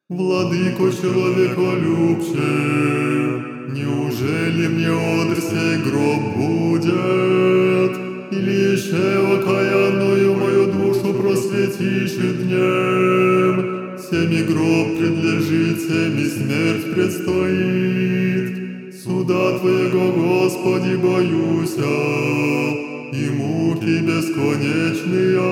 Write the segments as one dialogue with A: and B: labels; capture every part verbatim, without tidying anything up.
A: Владыко человеколюбче, неужели мне одр сей гроб будет? Или еще окаянную мою душу просветишь днем? Семи гроб предлежит, семи смерть предстоит. Суда Твоего, Господи, боюся, и муки бесконечные.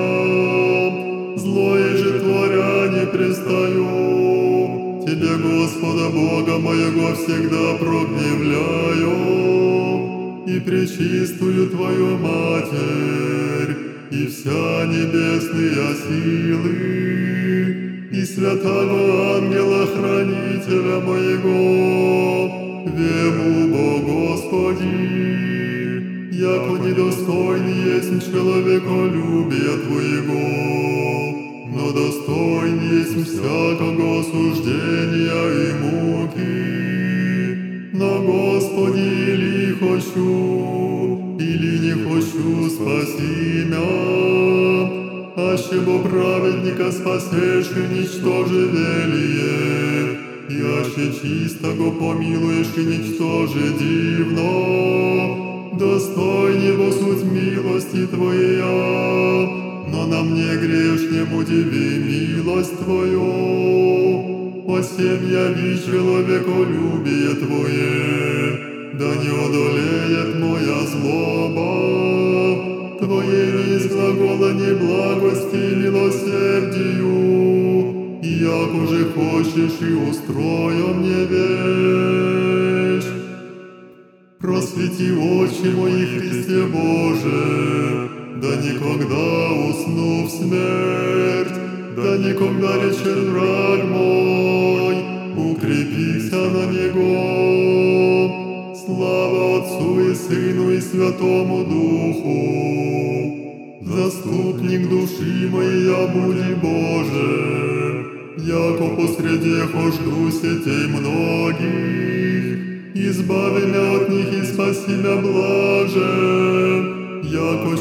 A: Злое же творя не пристаю. Тебе, Господа Бога моего, всегда прогневляю, и пречистую Твою Матерь, и вся небесные силы, и святого ангела-хранителя моего, вему бо Господи, яко недостойный есть человеколюбия Твоего, но достоин есть всякого осуждения и муки. Но, Господи, или хочу, или не хочу, спаси мя. Аще бо праведника спасешь и ничтоже велие, и аще чистого помилуешь и ничтоже дивно, достойни бо суть милости Твоя. Но на мне грешнему диви милость Твою, по всем яви человеколюбие Твое, да не одолеет моя злоба, Твоей из глагола неблагости и милосердию, и як уже хочешь и устрою мне вещь. Просвети очи мои, Христе Боже, да никогда усну в смерть, да никогда речет враг мой, укрепися на него. Слава Отцу и Сыну и Святому Духу, заступник души моя, буди Боже, яко посреди хожду сетей многих, избави меня от них и спаси меня блаже, яко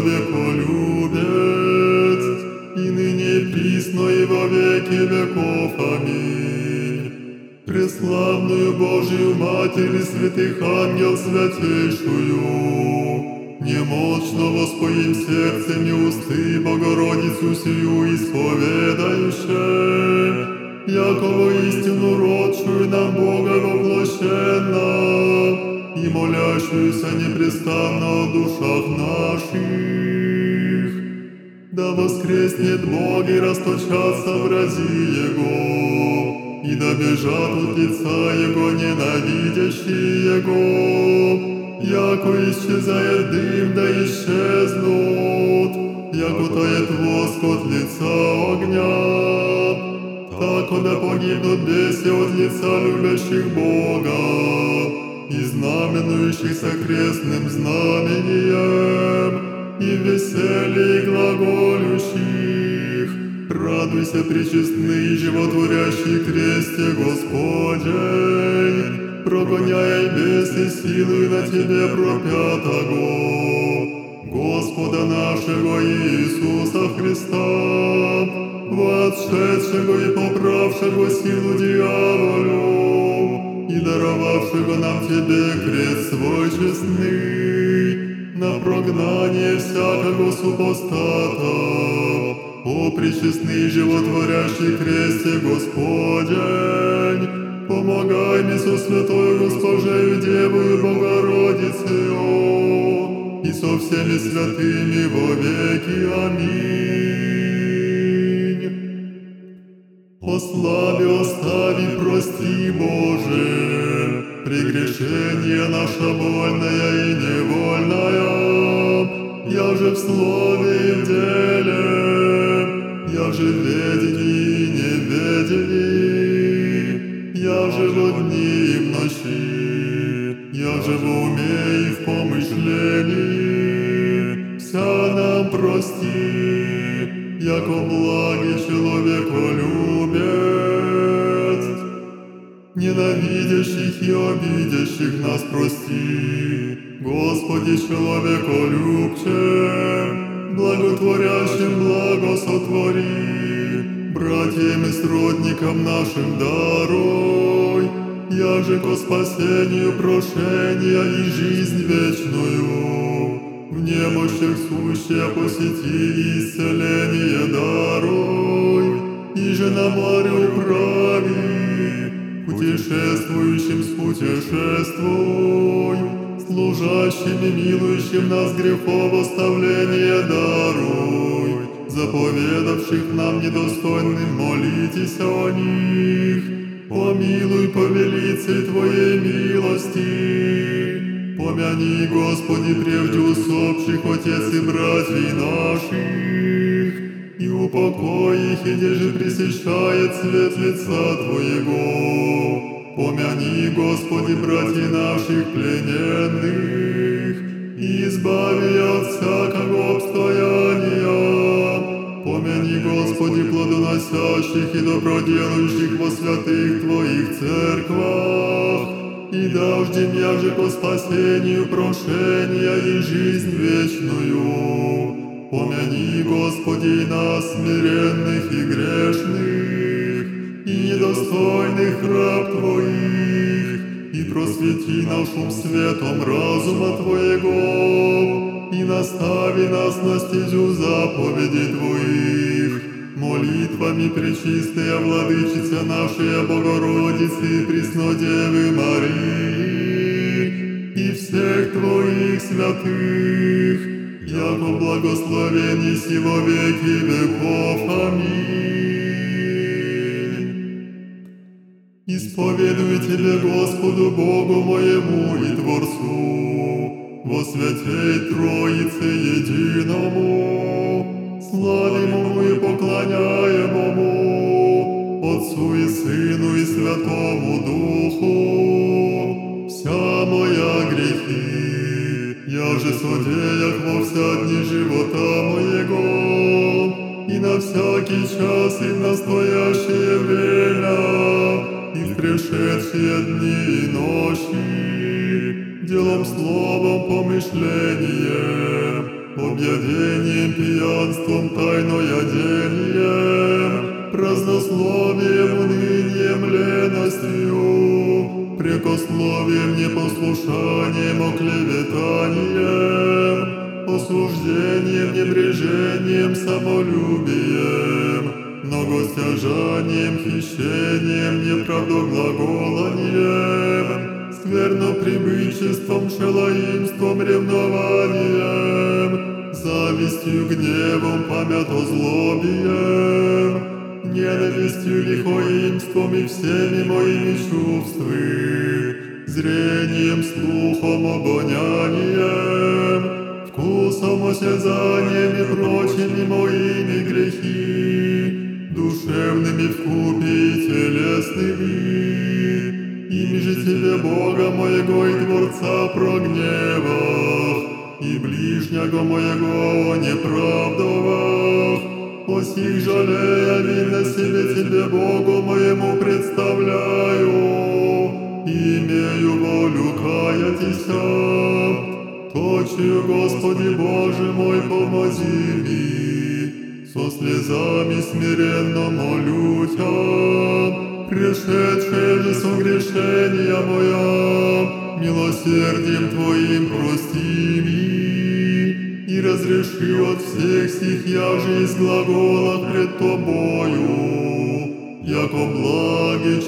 A: человеколюбец, и ныне и присно и во веки веков. Аминь. Преславную Божию Матерь и святых ангел святейшую, немощно воспоим сердцем и усты Богородицу сию исповедающую, яко воистину родшую нам Бога воплощенно, и молящуюся непрестанно о душах наших. Да воскреснет Бог и расточатся врази Его, и да бежат от лица Его ненавидящие Его, яко исчезает дым, да исчезнут, яко тает воск от лица огня, тако да погибнут бесы от лица любящих Бога, и знаменующихся крестным знамением, и веселье глаголющих. Радуйся, пречестный, животворящий кресте Господень, прогоняя бесы силою на Тебе пропятого, Господа нашего Иисуса Христа, воотшедшего и поправшего силу дьяволу, и даровавшего нам Тебе крест свой честный, на прогнание всякого супостата, о пречестный животворящий кресте Господень, помогай мне со святой Госпожею Девою Богородицею и со всеми святыми во веки. Аминь. Ослави, остави, прости, Боже, прегрешение наше вольное и невольное, я же в слове и в деле, я же в ведении и неведении, я же во дни и в ночи, я же в уме и в помышлении, вся нам прости, яко благий человеколюбец. Ненавидящих и обидящих нас прости, Господи, человеколюбче, благотворящим благо сотвори, братьям и сродникам нашим даруй, яже ко спасению прошения и жизнь вечную. В немощах сущее посети и исцеление даруй, и же на море управи, путешествующим спутешествуй, служащим и милующим нас грехов оставление даруй, заповедавших нам недостойным молитесь о них. Помилуй по велице Твоей милости. Помяни, Господи, прежде усопших отец и братьев наших, и упокой их, и деже пресыщает свет лица Твоего. Помяни, Господи, братьев наших плененных, и избави от всякого обстояния. Помяни, Господи, плодоносящих и доброделающих во святых Твоих церквах, и дождем яже по спасению прошения и жизнь вечную. Помяни, Господи, нас, смиренных и грешных, и недостойных раб Твоих, и просвети нашим светом разума Твоего, и настави нас на стезю заповедей Твоих, молитвами пречистая Владычица нашей Богородицы и Преснодевы Марии, и всех Твоих святых, яко благословение сего веки веков. Аминь. Исповедую Тебе, Господу Богу моему и Творцу, во святей Троице единому, славимому и поклоняемому Отцу и Сыну и Святому Духу, вся моя грехи, я же судеях во вся дни живота моего, и на всякий час и в настоящее время, и в прошедшие дни и ночи, делом, словом, помышлением, объедением, пьянством, тайноядением, празднословием, унынием, леностью, прекословием, непослушанием, оклеветанием, осуждением, небрежением, самолюбием, многостяжанием, хищением, неправдоглаголанием, сквернопривычеством, шелаимством, ревнованием, завистью, гневом, памятозлобием, ненавистью, лихоимством и всеми моими чувствами, зрением, слухом, обонянием, вкусом, осязанием и прочими моими грехи, душевными вкупе и телесными. Ими же Тебе, Бога моего и Творца, прогневах, и ближнего моего неправдовах, о сих жалея винно себе Тебе, Богу моему, представляю, и имею волю каятися. Точию, Господи Боже мой, помози ми, со слезами смиренно молю Тя, пришедшее же согрешения моя, милосердием Твоим прости ми, и разреши от всех сих яже из глаголов пред Тобою, яко благий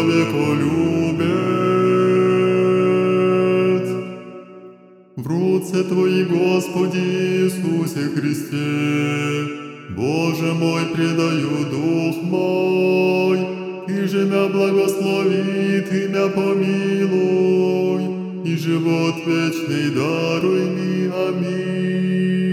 A: человеколюбец. В руце Твои, Господи Иисусе Христе, Боже мой, предаю дух мой, Ты же мя благослови, Ты мя помилуй, и живот вечный даруй ми. Аминь.